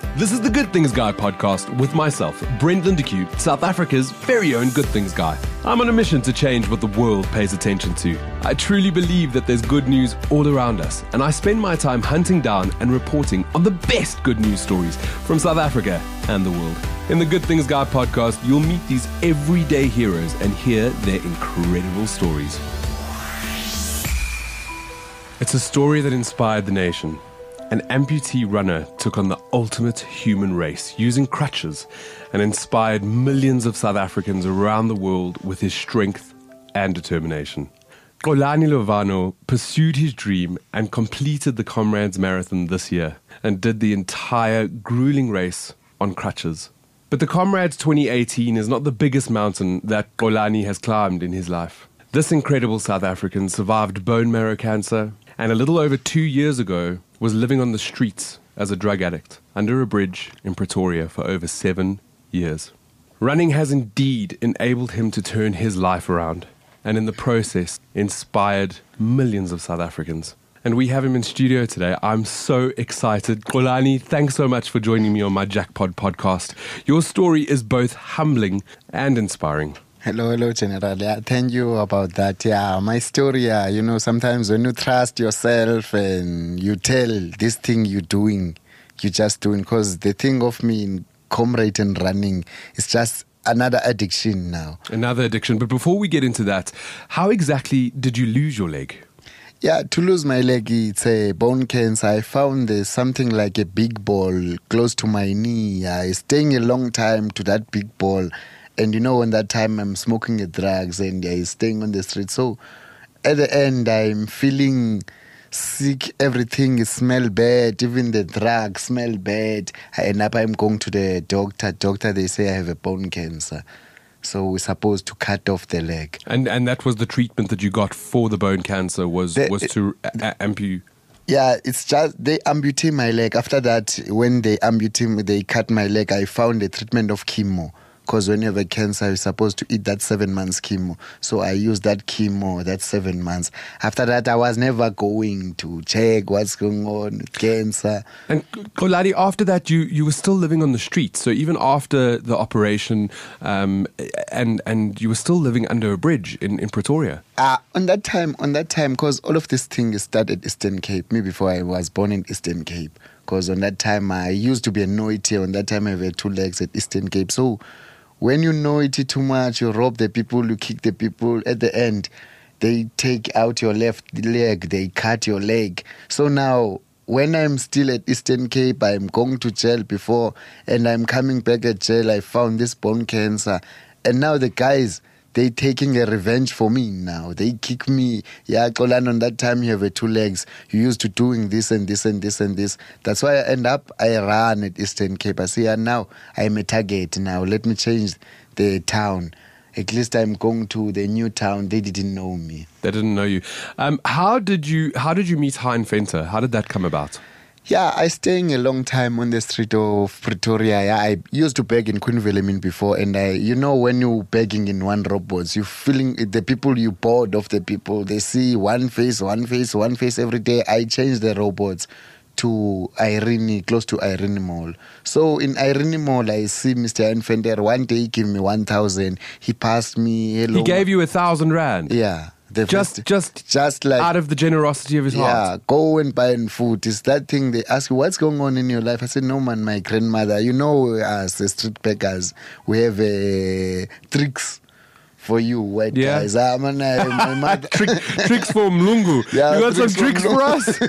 This is the Good Things Guy podcast with myself, Brent Lindeque, South Africa's very own Good Things Guy. I'm on a mission to change what the world pays attention to. I truly believe that there's good news all around us, and I spend my time hunting down and reporting on the best good news stories from South Africa and the world. In the Good Things Guy podcast, you'll meet these everyday heroes and hear their incredible stories. It's a story that inspired the nation. An amputee runner took on the ultimate human race using crutches and inspired millions of South Africans around the world with his strength and determination. Xolani Lovano pursued his dream and completed the Comrades Marathon this year and did the entire grueling race on crutches. But the Comrades 2018 is not the biggest mountain that Xolani has climbed in his life. This incredible South African survived bone marrow cancer and a little over 2 years ago was living on the streets as a drug addict under a bridge in Pretoria for over 7 years. Running has indeed enabled him to turn his life around and in the process inspired millions of South Africans. And we have him in studio today. I'm so excited. Xolani, thanks so much for joining me on my Jackpot podcast. Your story is both humbling and inspiring. Hello, General. Yeah, thank you about that. Yeah, my story, sometimes when you trust yourself and you tell this thing you're doing, you're just doing. Because the thing of me in comrade and running is just another addiction now. Another addiction. But before we get into that, how exactly did you lose your leg? Yeah, to lose my leg, it's a bone cancer. I found there's something like a big ball close to my knee. I staying a long time to that big ball. And on that time I'm smoking drugs and staying on the street. So at the end I'm feeling sick. Everything smell bad. Even the drugs smell bad. I end up I'm going to the doctor. Doctor, they say I have a bone cancer. So we're supposed to cut off the leg. And that was the treatment that you got for the bone cancer was to amputate? Yeah, it's just they amputate my leg. After that, when they cut my leg, I found a treatment of chemo. Because when you have a cancer, you're supposed to eat that 7 months chemo. So I used that chemo, that 7 months. After that, I was never going to check what's going on with cancer. And Xolani, after that, you were still living on the streets. So even after the operation, and you were still living under a bridge in Pretoria. On that time, because all of this thing started Eastern Cape. Me before I was born in Eastern Cape. Because on that time, I used to be a Noiti. On that time, I had 2 legs at Eastern Cape. So when you know it too much, you rob the people, you kick the people. At the end, they take out your left leg, they cut your leg. So now, when I'm still at Eastern Cape, I'm going to jail before, and I'm coming back at jail, I found this bone cancer. And now the guys, they taking a revenge for me now. They kick me. Yeah, Xolani, on that time you have 2 legs. You used to doing this and this and this and this. That's why I ran at Eastern Cape. I say, now I'm a target now. Let me change the town. At least I'm going to the new town. They didn't know me. They didn't know you. How did you meet Hein Venter? How did that come about? Yeah, I staying a long time on the street of Pretoria. Yeah, I used to beg in Queen Wilhelmine before, and when you begging in one robot, you feeling the people, you bored of the people. They see one face every day. I changed the robots to Irene, close to Irene Mall. So in Irene Mall, I see Mr. Hein Venter. One day he gave me 1,000. He passed me. Hello. He gave you 1,000 rand. Yeah. Just like out of the generosity of his heart. Yeah, go and buy food. It's that thing they ask you, what's going on in your life? I said, no man, my grandmother, as the street beggars, we have tricks for you white guys. My mother tricks for Mlungu. Yeah, you got some tricks for us?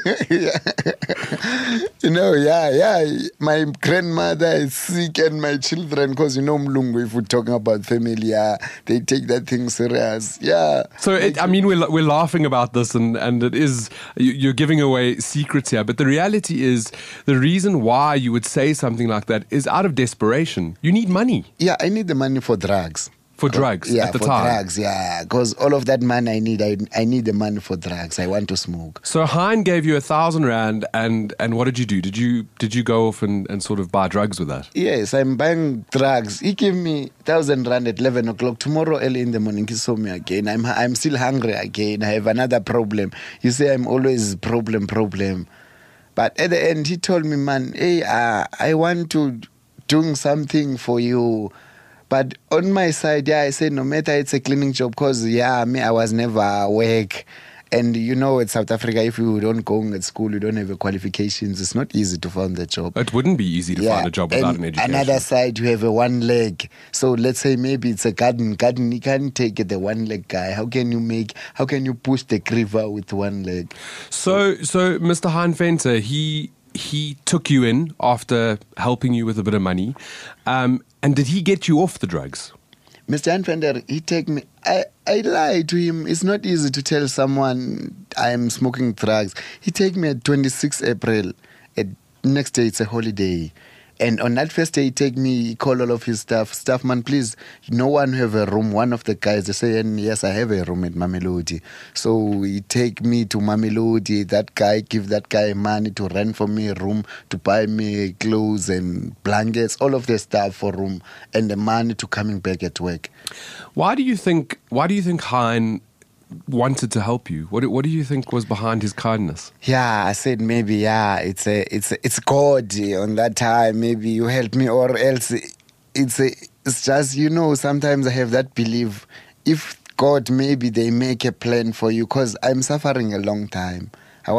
My grandmother is sick and my children, because Mlungu, if we're talking about family, they take that thing serious. Yeah. So we're laughing about this, and it is you're giving away secrets here. But the reality is, the reason why you would say something like that is out of desperation. You need money. Yeah, I need the money for drugs. For drugs at the time? Yeah, for drugs, yeah. Because all of that money I need the money for drugs. I want to smoke. So Hein gave you 1,000 rand, and what did you do? Did you go off and sort of buy drugs with that? Yes, I'm buying drugs. He gave me 1,000 rand at 11 o'clock. Tomorrow early in the morning, he saw me again. I'm still hungry again. I have another problem. You say I'm always problem. But at the end, he told me, man, hey, I want to doing something for you. But on my side, I said, no matter it's a cleaning job, because, I was never work. And at South Africa, if you don't go at school, you don't have the qualifications, it's not easy to find a job. It wouldn't be easy to find a job without an education. Another side, you have a one leg. So let's say maybe it's a garden. You can't take it, the one leg guy. How can you push the creeper with one leg? So Mr. Hein Venter, he took you in after helping you with a bit of money. And did he get you off the drugs? Mr. Anfender, he take me. I lied to him. It's not easy to tell someone I'm smoking drugs. He take me at 26 April. Next day, it's a holiday. And on that first day, he call all of his staff. Staff, man, please, no one have a room. One of the guys, they say, yes, I have a room at Mamelodi. So he take me to Mamelodi. That guy, give that guy money to rent for me a room, to buy me clothes and blankets, all of the stuff for room, and the money to coming back at work. Why do you think Hein wanted to help you? What do you think was behind his kindness? Yeah, I said maybe it's God on that time. Maybe you help me, or else it's just sometimes I have that belief. If God, maybe they make a plan for you, because I'm suffering a long time.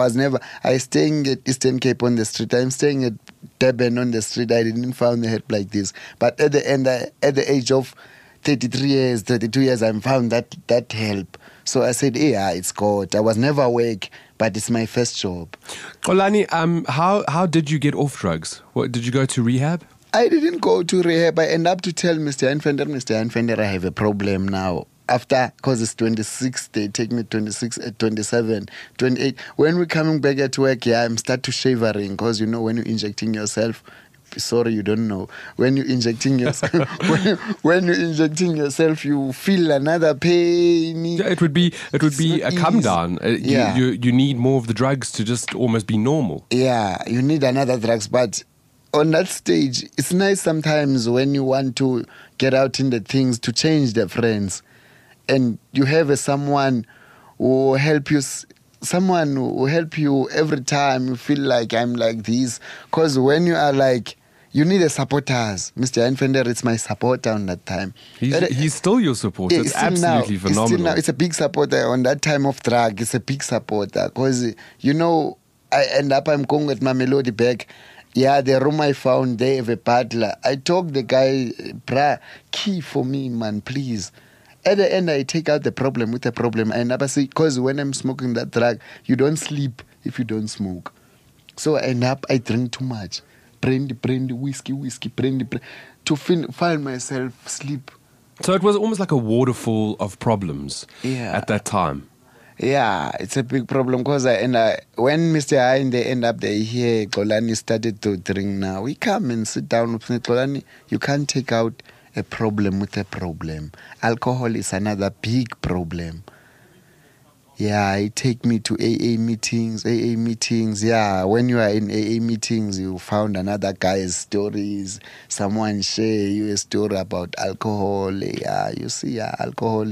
I staying at Eastern Cape on the street. I'm staying at Durban on the street. I didn't find a help like this. But at the end, at the age of 33 years, 32 years, I found that help. So I said, it's God. I was never awake, but it's my first job. Xolani, how did you get off drugs? Did you go to rehab? I didn't go to rehab. I end up to tell Mr. Anfender, I have a problem now. After, because it's 26, they take me 26, 27, 28. When we're coming back at work, I'm start to shivering, because when you're injecting yourself, sorry, you don't know. When you're injecting yourself, when you're injecting yourself, you feel another pain. Yeah, it would be a come down. You need more of the drugs to just almost be normal. Yeah, you need another drugs, but on that stage, it's nice sometimes when you want to get out in the things to change the friends, and you have someone who help you. Someone who help you every time you feel like I'm like this. Because when you are like, you need a supporters. Mr. Anfender, it's my supporter on that time. He's still your supporter. It's absolutely phenomenal. Still now, it's a big supporter on that time of drug. It's a big supporter. Because, I'm going at Mamelodi back. Yeah, the room I found, they have a butler. I told the guy, key for me, man, please. At the end, I take out the problem with the problem. I never say, because when I'm smoking that drug, you don't sleep if you don't smoke. So I drink too much. Brandy, whiskey, brandy, to find myself sleep. So it was almost like a waterfall of problems at that time. Yeah, it's a big problem, because when Mr. Hein, they end up, they hear Xolani started to drink now. We come and sit down with Xolani. You can't take out a problem with a problem. Alcohol is another big problem. Yeah, it take me to AA meetings. Yeah, when you are in AA meetings, you found another guy's stories. Someone share you a story about alcohol. Yeah, you see, alcohol.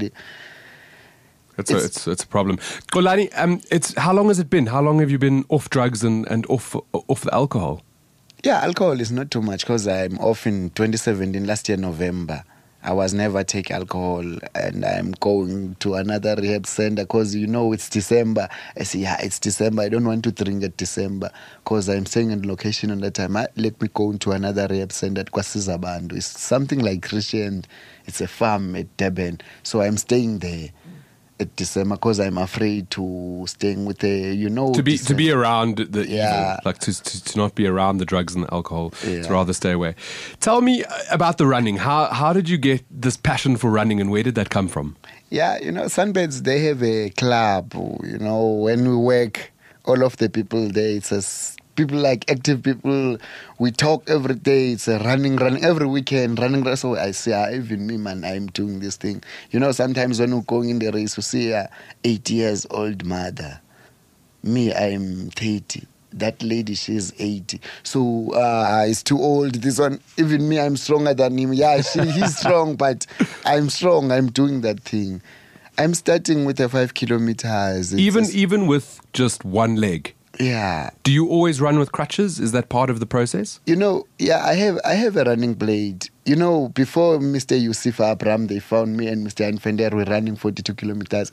It's a problem. Xolani, how long has it been? How long have you been off drugs and off the alcohol? Yeah, alcohol is not too much, because I'm off in 2017, last year, November. I was never take alcohol, and I'm going to another rehab center because, it's December. I say, it's December. I don't want to drink at December because I'm staying in location on that time. Let me go to another rehab center at KwaSizabantu. It's something like Christian. It's a farm at Durban. So I'm staying there at December because I'm afraid to staying with the, to be around the evil, like to not be around the drugs and the alcohol, to rather stay away. Tell me about the running. How did you get this passion for running, and where did that come from? Yeah, Sunbeds, they have a club. When we work, all of the people there, it's people like active people. We talk every day. It's a running every weekend, running. So I say, even me, man, I'm doing this thing. Sometimes when we're going in the race, we see a 8 years old mother. Me, I'm 30. That lady, she's 80. So it's too old. This one, even me, I'm stronger than him. Yeah, he's strong, but I'm strong. I'm doing that thing. I'm starting with the 5 kilometers. Even with just one leg. Yeah. Do you always run with crutches? Is that part of the process? Yeah, I have a running blade. Before Mr. Yusuf Abraham, they found me and Mr. Anfender were running 42 kilometers.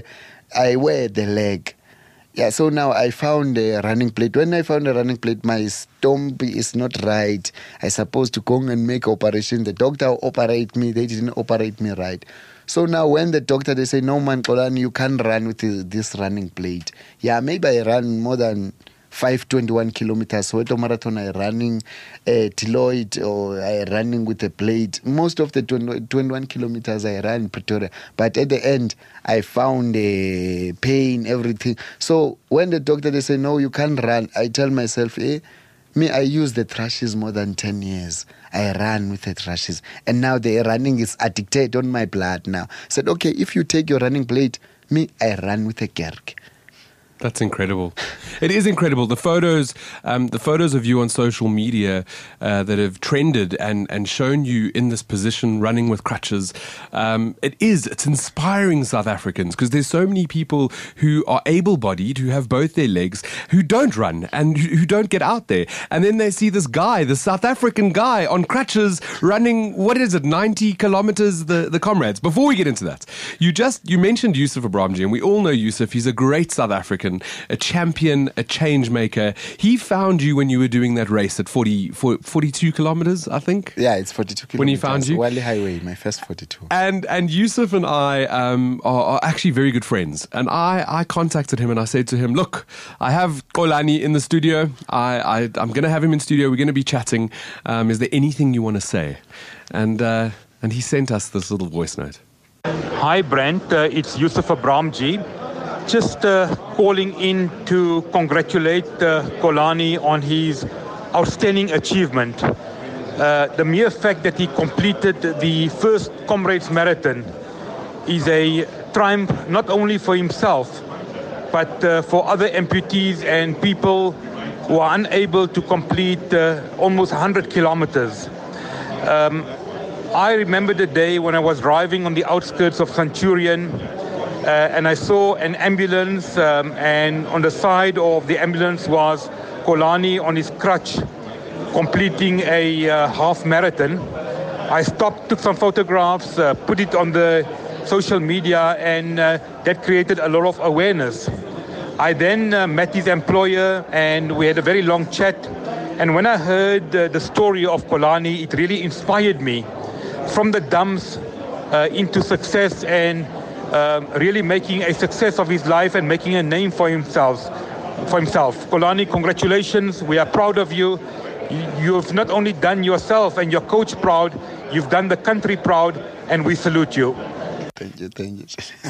I wear the leg. Yeah, so now I found a running plate. When I found a running plate, my stomach is not right. I supposed to go and make operation. The doctor operate me. They didn't operate me right. So now when the doctor, they say, no man, Xolani, you can't run with this running plate. Yeah, maybe I run more than 521 kilometers. Soweto Marathon, I running Deloitte, or I running with a plate. Most of the 21 kilometers I ran Pretoria. But at the end, I found pain, everything. So when the doctor, they say, no, you can't run, I tell myself, I use the thrushes more than 10 years. I ran with the thrushes. And now the running is addicted on my blood now. Said, okay, if you take your running plate, I run with a Gerg. That's incredible. It is incredible. The photos of you on social media that have trended and shown you in this position running with crutches. It's inspiring South Africans, because there's so many people who are able-bodied, who have both their legs, who don't run and who don't get out there. And then they see this guy, the South African guy on crutches running, 90 kilometers, the comrades. Before we get into that, you mentioned Yusuf Abramji, and we all know Yusuf. He's a great South African, a champion, a change maker. He found you when you were doing that race at 42 kilometers, I think. Yeah, it's 42 kilometers. When he found you, Wally Highway, my first 42. And Yusuf and I are actually very good friends. And I contacted him and I said to him, look, I have Xolani in the studio. I'm going to have him in studio. We're going to be chatting. Is there anything you want to say? And he sent us this little voice note. Hi, Brent. It's Yusuf Abramji. Just calling in to congratulate Xolani on his outstanding achievement. The mere fact that he completed the first Comrades Marathon is a triumph not only for himself, but for other amputees and people who are unable to complete almost 100 kilometers. I remember the day when I was driving on the outskirts of Centurion, and I saw an ambulance, and on the side of the ambulance was Xolani on his crutch completing a half marathon. I stopped, took some photographs, put it on the social media, and that created a lot of awareness. I then met his employer and we had a very long chat. And when I heard the story of Xolani, it really inspired me from the dumps into success, and really making a success of his life and making a name for himself. Xolani, congratulations. We are proud of you. You've not only done yourself and your coach proud, you've done the country proud, and we salute you. Thank you.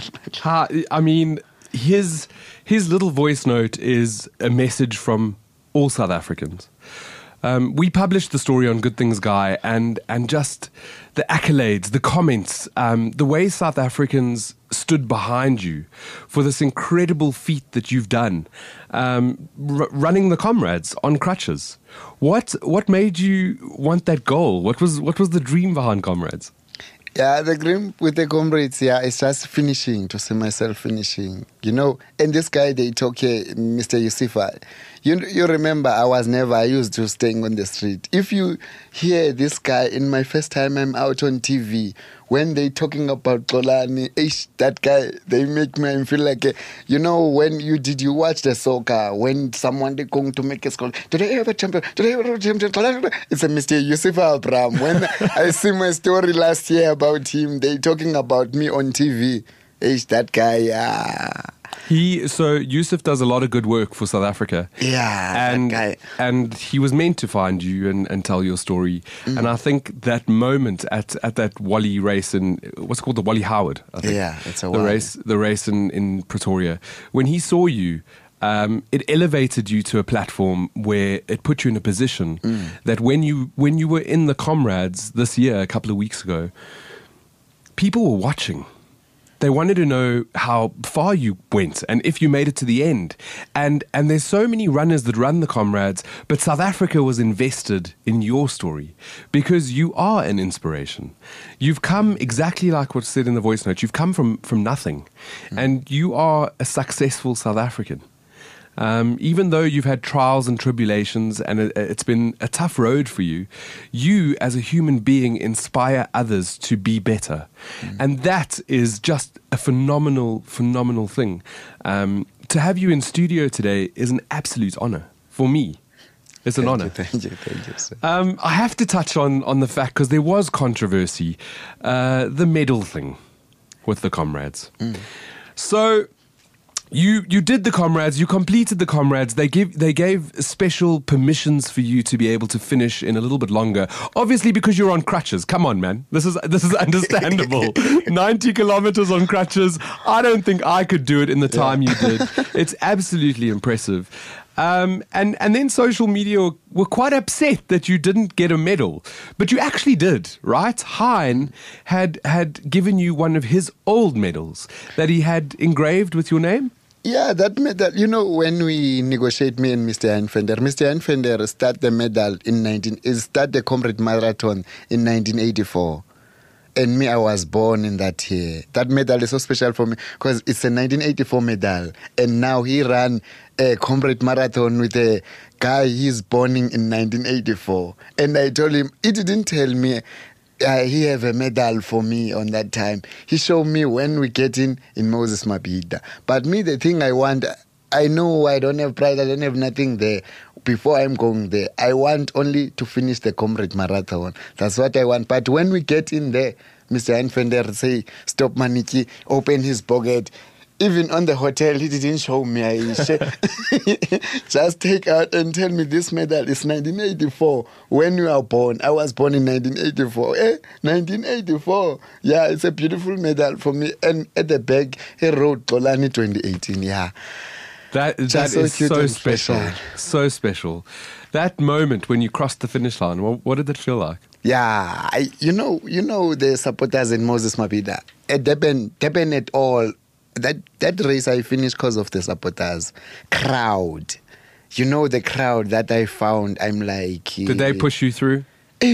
I mean, his little voice note is a message from all South Africans. We published the story on Good Things Guy, and just the accolades, the comments, the way South Africans stood behind you for this incredible feat that you've done, running the Comrades on crutches. What made you want that goal? What was the dream behind Comrades? Yeah, the dream with the Comrades, it's just finishing, to see myself finishing. And this guy, they talk here, Mr. Yusufa. You remember, I used to staying on the street. If you hear this guy, in my first time I'm out on TV, when they talking about Xolani, that guy, they make me feel like, when you watch the soccer, when someone they going to make a score, today have a champion, it's a Mr. Yusuf Abraham. When I see my story last year about him, they talking about me on TV. That guy, yeah. So Yusuf does a lot of good work for South Africa. Yeah, that guy. And he was meant to find you and tell your story. Mm. And I think that moment at that Wally race in, what's it called, the Wally Howard, I think. Yeah, it's a Wally. The race in Pretoria. When he saw you, it elevated you to a platform where it put you in a position that when you were in the Comrades this year, a couple of weeks ago, people were watching. They wanted to know how far you went and if you made it to the end. And there's so many runners that run the Comrades, but South Africa was invested in your story because you are an inspiration. You've come exactly like what's said in the voice note. You've come from nothing, and you are a successful South African. Even though you've had trials and tribulations and it's been a tough road for you, you as a human being inspire others to be better. And that is just a phenomenal, phenomenal thing. To have you in studio today is an absolute honor for me. It's an honor. Thank you, sir. I have to touch on the fact, because there was controversy, the medal thing with the comrades. So you did the comrades, you completed the comrades. They gave special permissions for you to be able to finish in a little bit longer. Obviously, because you're on crutches. Come on, man. This is understandable. 90 kilometers on crutches. I don't think I could do it in the time you did. It's absolutely impressive. And then social media were quite upset that you didn't get a medal, but you actually did, right? Hein had given you one of his old medals that he had engraved with your name. Yeah, that medal, when we negotiate, me and Mr. Hein Venter start the medal start the Comrade Marathon in 1984. And me, I was born in that year. That medal is so special for me because it's a 1984 medal. And now he ran a Comrade Marathon with a guy he's born in 1984. And I told him, he didn't tell me he have a medal for me on that time. He showed me when we get in Moses Mabhida. But me, the thing I want, I know I don't have pride, I don't have nothing there. Before I'm going there, I want only to finish the Comrade Marathon. That's what I want. But when we get in there, Mr. Hein Venter say, stop Maniki, open his pocket. Even on the hotel, he didn't show me. I just take out and tell me this medal is 1984. When you are born, I was born in 1984. 1984. Yeah, it's a beautiful medal for me. And at the back, he wrote Xolani 2018. Yeah. That is so special. So special. That moment when you crossed the finish line, what did it feel like? Yeah, you know the supporters in Moses Mabhida. At Durban at all. That race I finished because of the supporters. Crowd. The crowd that I found, I'm like... Did they push you through?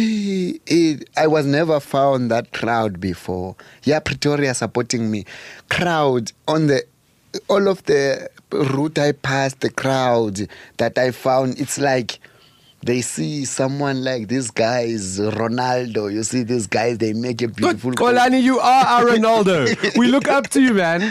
I was never found that crowd before. Yeah, Pretoria supporting me. Crowd on all of the route I passed, the crowd that I found, it's like they see someone like this guy is Ronaldo. You see these guys, they make a beautiful... Xolani, you are our Ronaldo. We look up to you, man.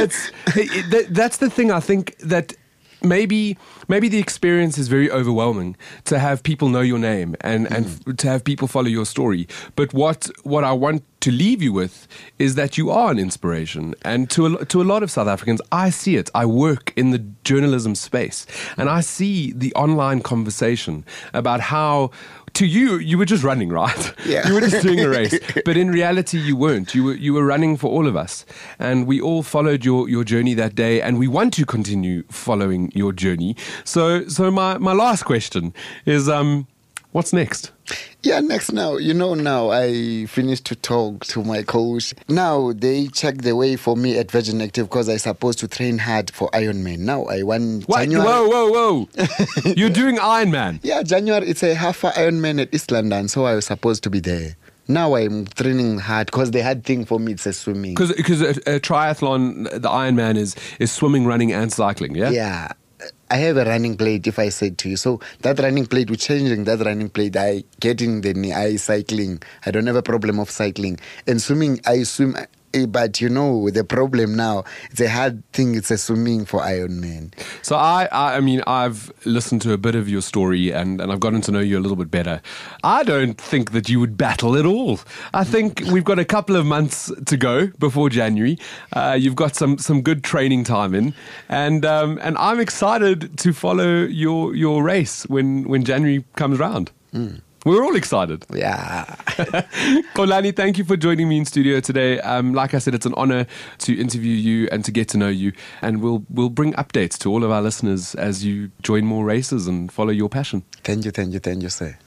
That's the thing, I think, that maybe the experience is very overwhelming to have people know your name and to have people follow your story. But what I want to leave you with is that you are an inspiration. And to a lot of South Africans, I see it. I work in the journalism space and I see the online conversation about how... To you were just running, right? Yeah. You were just doing a race. But in reality, you weren't. You were running for all of us. And we all followed your journey that day. And we want to continue following your journey. So my last question is, what's next? Yeah, next now. Now I finished to talk to my coach. Now they check the way for me at Virgin Active because I'm supposed to train hard for Ironman. Now I want January. Whoa. You're doing Ironman? Yeah, January, it's a half Ironman at East London, so I was supposed to be there. Now I'm training hard because the hard thing for me is swimming. Because a triathlon, the Ironman is swimming, running and cycling, yeah? Yeah. I have a running plate, if I said to you. So that running plate, we're changing that running plate. I get in I cycling. I don't have a problem of cycling. And swimming, I swim. But the problem now, it's a hard thing. It's a swimming for Ironman. So I mean, I've listened to a bit of your story and I've gotten to know you a little bit better. I don't think that you would battle at all. I think we've got a couple of months to go before January. You've got some good training time in, and I'm excited to follow your race when January comes around. We're all excited. Yeah. Xolani, thank you for joining me in studio today. Like I said, it's an honor to interview you and to get to know you. And we'll bring updates to all of our listeners as you join more races and follow your passion. Thank you, sir.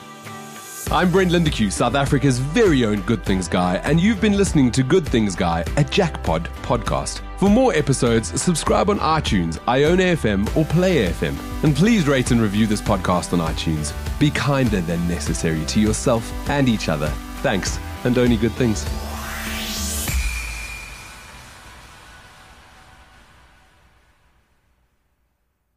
I'm Brent Lindeque, South Africa's very own Good Things Guy, and you've been listening to Good Things Guy, a Jackpod podcast. For more episodes, subscribe on iTunes, Iona FM, or Play FM. And please rate and review this podcast on iTunes. Be kinder than necessary to yourself and each other. Thanks, and only good things.